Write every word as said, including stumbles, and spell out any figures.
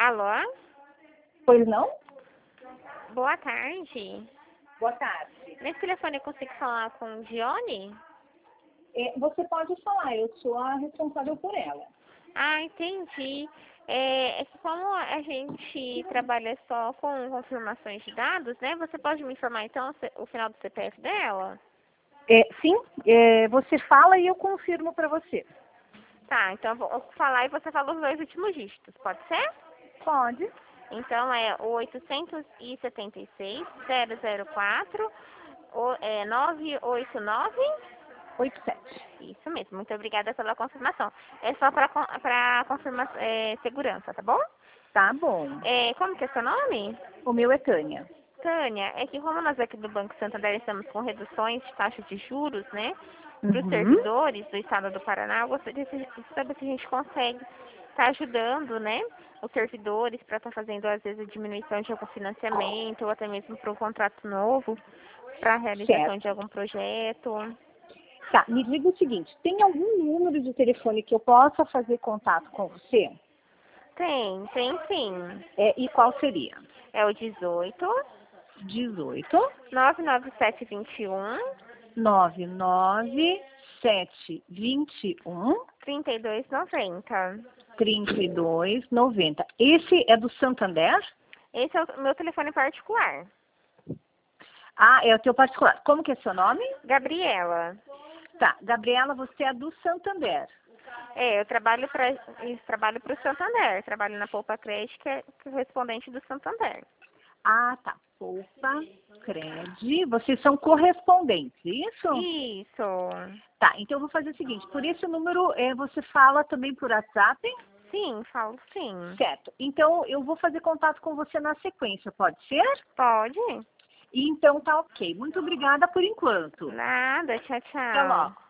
Alô? Pois não? Boa tarde. Boa tarde. Nesse telefone eu consigo falar com o Dione? É, você pode falar, eu sou a responsável por ela. Ah, entendi. É, é que como a gente trabalha só com confirmações de dados, né? Você pode me informar então o final do C P F dela? É, sim, é, você fala e eu confirmo para você. Tá, então eu vou falar e você fala os dois últimos dígitos, pode ser? Pode. Então é o oitocentos e setenta e seis, zero zero quatro, o- é, nove oito nove. oito sete. Isso mesmo, muito obrigada pela confirmação. É só para para confirmar é, segurança, tá bom? Tá bom. É, como que é seu nome? O meu é Tânia. Tânia, é que como nós aqui do Banco Santander estamos com reduções de taxa de juros, né, para os Uhum. servidores do estado do Paraná, eu gostaria de saber se a gente consegue estar ajudando, né, os servidores para estar fazendo, às vezes, a diminuição de algum financiamento ou até mesmo para um contrato novo, para a realização de Certo. algum projeto. Tá, me diga o seguinte, tem algum número de telefone que eu possa fazer contato com você? Tem, tem sim. É, e qual seria? É o dezoito, dezoito, nove nove sete dois um, nove nove sete dois um, trinta e dois noventa. trinta e dois noventa. Esse é do Santander? Esse é o meu telefone particular. Ah, é o teu particular. Como que é seu nome? Gabriela. Tá, Gabriela, você é do Santander. É, eu trabalho para trabalho para o Santander. Trabalho na Poupa Crédito, que é correspondente do Santander. Ah, tá. Poupa, Cred. Vocês são correspondentes, isso? Isso. Tá, então eu vou fazer o seguinte. Por esse número, é, você fala também por WhatsApp? Sim, falo sim. Certo. Então, eu vou fazer contato com você na sequência, pode ser? Pode? Então, tá ok. Muito obrigada por enquanto. Nada, tchau, Até tchau. logo.